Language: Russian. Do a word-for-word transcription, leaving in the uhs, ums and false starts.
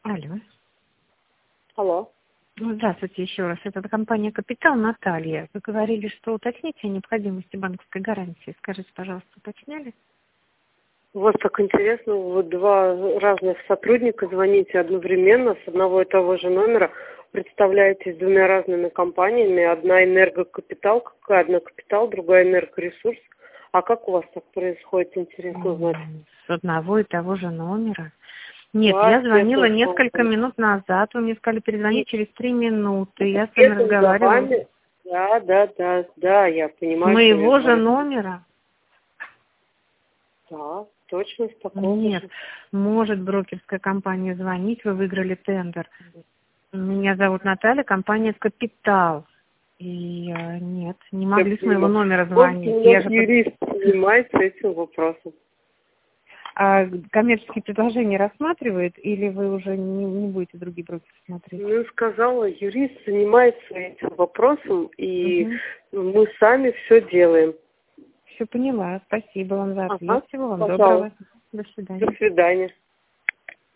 Алло. Алло. Ну, здравствуйте еще раз. Это компания «Капитал», Наталья. Вы говорили, что уточните о необходимости банковской гарантии. Скажите, пожалуйста, уточняли? У вас так интересно, вы два разных сотрудника звоните одновременно с одного и того же номера, представляетесь двумя разными компаниями. Одна «Энергокапитал», какая одна «Капитал», другая «Энергоресурс». А как у вас так происходит, интересно знать? С одного и того же номера. Нет, Да, я звонила честно несколько слово. минут назад. Вы мне сказали перезвонить И через три минуты. Я с вами следом за разговаривала. вами, да, да, да, да, я С понимаю, что я моего же звоню. номера? Да, точно с такого Нет. же. Может брокерская компания звонить, вы выиграли тендер. Меня зовут Наталья, компания «Капитал». И э, нет, не Я могли с моего понимаю. номера Вот звонить. у нас Я же под- юрист занимается этим вопросом. А коммерческие предложения рассматривает, или вы уже не, не будете другие брокеры смотреть? Ну, сказала, юрист занимается этим вопросом, и Угу. мы сами все делаем. Все поняла. Спасибо вам за ответ. Ага, Всего вам доброго. пожалуйста. До До свидания. свидания.